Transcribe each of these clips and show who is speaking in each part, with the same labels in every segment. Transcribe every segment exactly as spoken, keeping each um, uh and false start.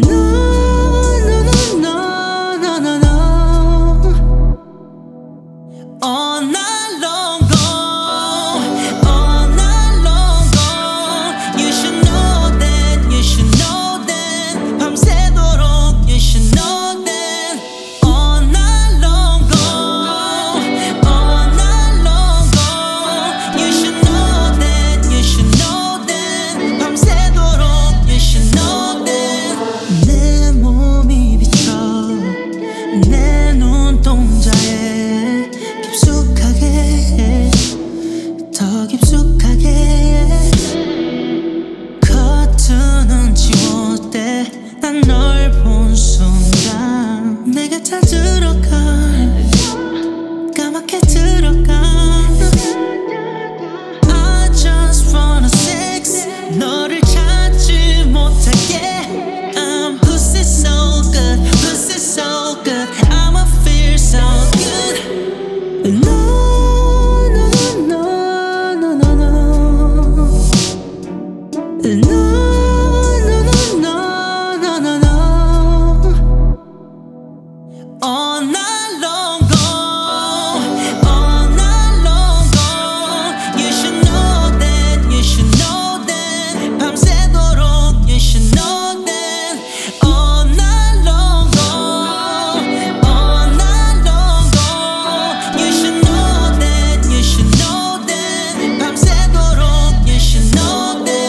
Speaker 1: no, no, no, no, no. All night long, go. All night long, go. You should know that, you should know that. 밤새도록, you should know that. All night long, go. All night long, go. You should know that, you should know that. 밤새도록, you should know that. 내 몸이 비쳐 내 눈동자에 깊숙하게 더 깊숙하게 커튼은 지웠대 난 널 본 순간 내가 찾으러 가 까맣게 들어가 I just wanna sex 너를 찾지 못하게 I'm pussy so good pussy so good I'ma feel so good No No, no, no, no, no, no. All night long, go. All night long, go. You should know that, you should know that. 밤새도록, you should know that. All night long, go. All night long, go. You should know that, you should know that. 밤새도록, you should know that.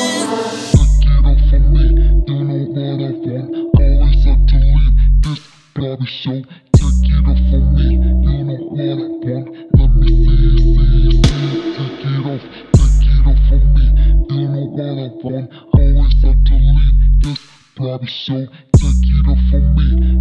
Speaker 2: Probably show, take it off from me. You know what I want. Let me see it, see it, see it. Take it off, take it off from me. You know what I want. Always have to leave this probably show. Take it off from me.